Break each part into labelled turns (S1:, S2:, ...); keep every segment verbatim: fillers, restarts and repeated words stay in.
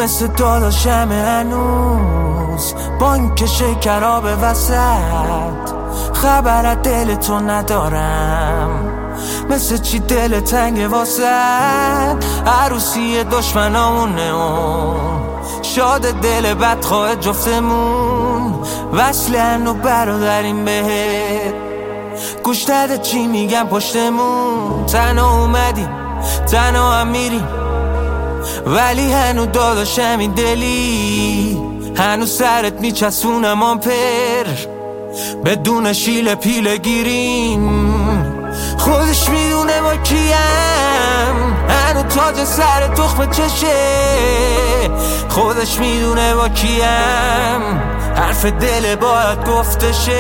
S1: مثل داداشم هنوز، با این که شکرها به وسط، خبر از دل تو ندارم. مثل چی دل تنگ واسد، عروسی دشمنامونه اون، شاد دل بدخواه جفتمون، وصل هنو برادریم بهت. گوش نده چی میگم پشتمون، تنها اومدیم تنها هم میریم، ولی هنو داداشم این دلی، هنو سرت میچسونم آمپر، بدون شیل پیله گیریم. خودش میدونه با کیم، هنو تاج سر تخم چشه، خودش میدونه با کیم، حرف دل باید گفتشه.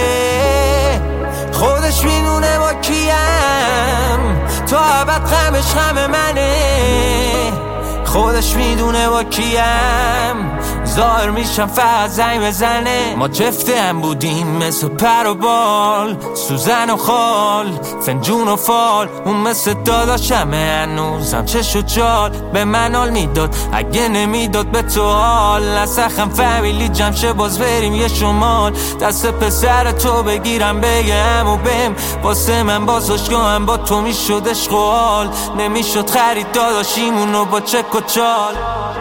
S1: خودش میدونه با کیم، تا ابد غمش غم منه، خودش میدونه با کیم، ظاهر میشم فقط زنگ بزنه. ما جفته هم بودیم مثل پر و بال، سوزن و خال، فنجون و فال، اون مثل داداشمه هنوزم چش و جال، به من حال میداد اگه نمیداد به تو حال. نسخم فامیلی جمشه باز بریم یه شمال، دست پسر تو بگیرم بگم و بهم، واسه من بازاشگاهم با تو میشد عشق و حال، نمیشد خرید داداشیمونو با چک و چال.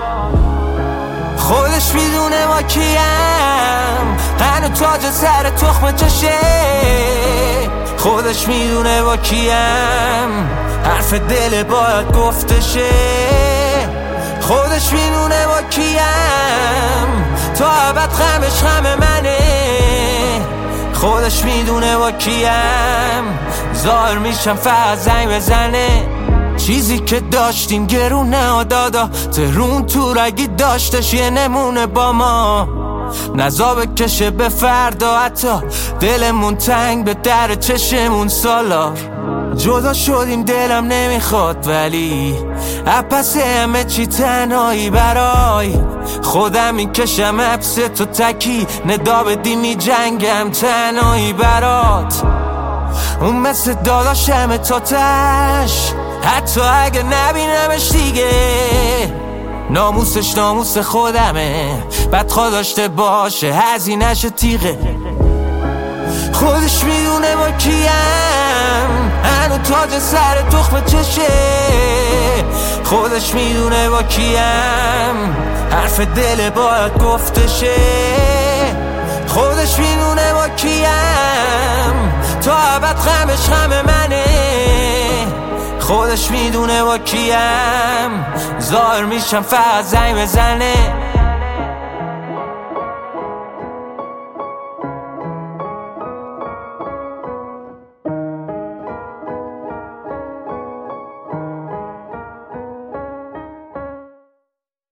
S1: خودش میدونه ما کیم، هنو تاج سر تخم چشه، خودش میدونه با کیم، حرف دل باید گفتشه. خودش میدونه با کیم، تا ابد غمش غم منه، خودش میدونه با کیم، ظاهر میشم فقط زنگ بزنه. چیزی که داشتیم گرونه دادا، ترون تو رگی داشتش یه نمونه با ما، نزا بکشه به فردا، حتی دلمون تنگ به در چشمون سالار. جدا شدیم دلم نمیخواد، ولی اپس همه چی تنهایی برای خودم میکشم حبس تو تکی، ندا بدی می جنگم تنهایی برات. اون مثل داداشم تا تش، حتی اگه نبینمش دیگه، ناموسش ناموس خودمه، بدخواه داشته باشه هزینه‌ش تیغه. خودش میدونه با کیم، هنو تاج سر تخم چشه، خودش میدونه با کیم، حرف دل باید گفتشه. خودش میدونه با کیم، تا ابد غمش غم منه، خودش میدونه با کیم، ظاهر میشم فقط زنگ بزنه.